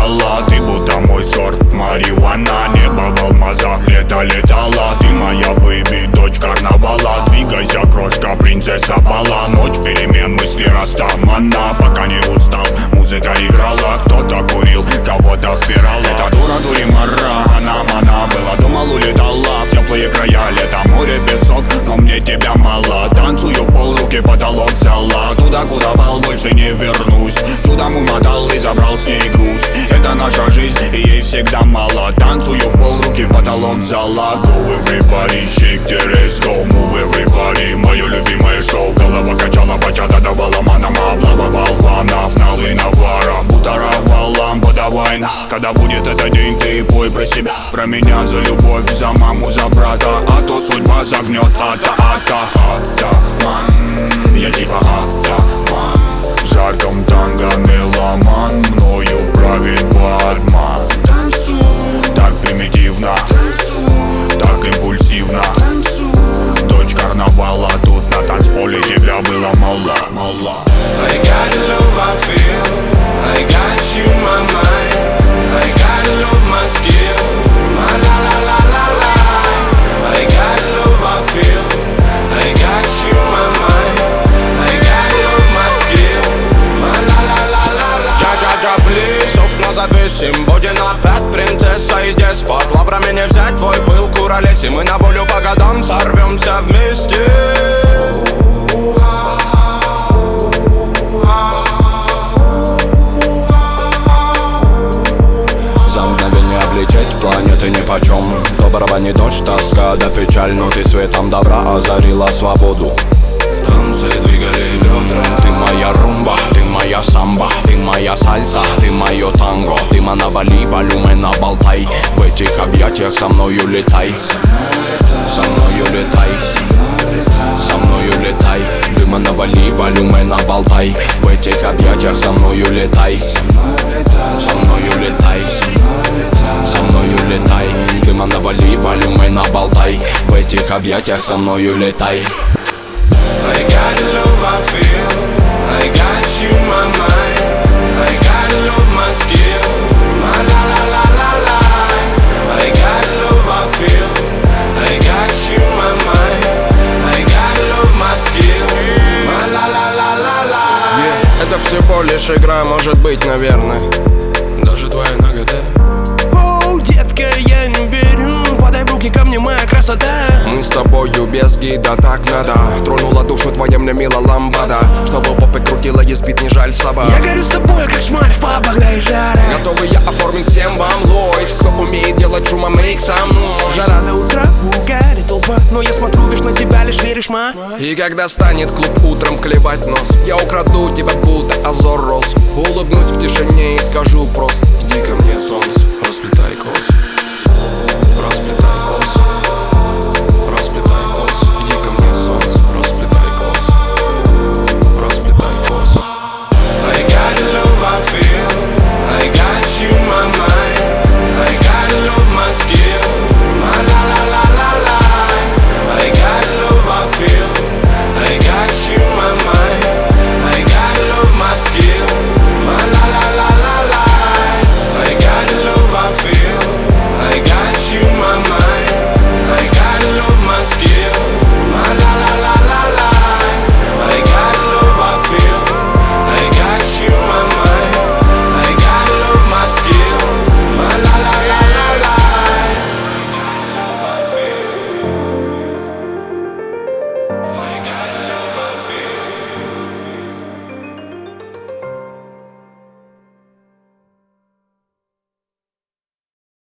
стала. Ты будто мой сорт марихуана. Небо в алмазах, лето летала. Ты моя бэйби, дочь карнавала. Двигайся, крошка, принцесса бала. Ночь перемен, мысли растамана. Пока не устал, музыка играла. Кто-то курил, кого-то впирала. Это дура, дуримара, она была, думал, улетала в теплые края. Лето, море, песок, но мне тебя мало. Танцую в пол, руки потолок взяла. Туда, куда вал, больше не вернусь. Чудом умотал и забрал с ней груз. Это наша жизнь, и ей всегда мало. Танцую в пол, руки потолок взяла. Go everybody, shake the ass, go move everybody. Мое любимое шоу, голова качала, бачата давала манам. Облава балванов, налы навара. Бутаровал лампа, давай. Когда будет этот день, ты пой про себя. Про меня, за любовь, за маму, за брата. А то судьба загнет, атаман. Я типа атаман. В жарком танго меломан. Мною правит бармен. Так примитивно, так импульсивно. Дочь карнавала, тут на танцполе тебя было мало. I got love, I feel. I got you, my mind. I got love, my skill. My la la la la la. I got love, I feel. I got you, my mind. I got love, my skill. My la la la la la. Джа-джа-джа, плиз, окна завесим. Будем опять принцесса и деспот. Лаврами не взять твой пыл, куролес. И мы на волю по годам сорвемся вместе. Планеты нипочем. То барабанит дождь, тоска да печаль. Но ты светом добра озарила свободу. В танце двигали бедра. Ты моя румба, ты моя самба. Ты моя сальса, ты мое танго. Ты манавали, волюмена болтай. В этих объятиях со мною летай. Со мною летай. Со мною летай. Ты манавали, волюмена болтай. В этих объятиях со мною летай. Со мною летай. Со мною летай. Дыма навали, волюмена болтай. В этих объятиях со мною летай. I got love, I feel. I got you, my mind. I got love, my skill. My la la la la la. I got love, I feel. I got you, my mind. I got love, my skill. My la la la la la. Это всего лишь игра, может быть, наверное. Даже твоя нагота. Детка, я не верю. Подай в руки ко мне, моя красота. Мы с тобою без гида, так надо. Тронула душу твоя мне мила ламбада. Чтобы попой крутила, есть бит, не жаль собак. Я горю с тобой, как шмаль в пабах, да и жара. Готовы я оформить всем вам лойс. Кто умеет делать шума, мейк со мной. Жара до утра, угарит толпа. Но я смотрю лишь на тебя, лишь веришь, ма. И когда станет клуб утром клевать нос, я украду тебя, будто Азор Роз. Улыбнусь в тишине и скажу просто: иди ко мне, солнце, расплетай косы. Расплетай косы.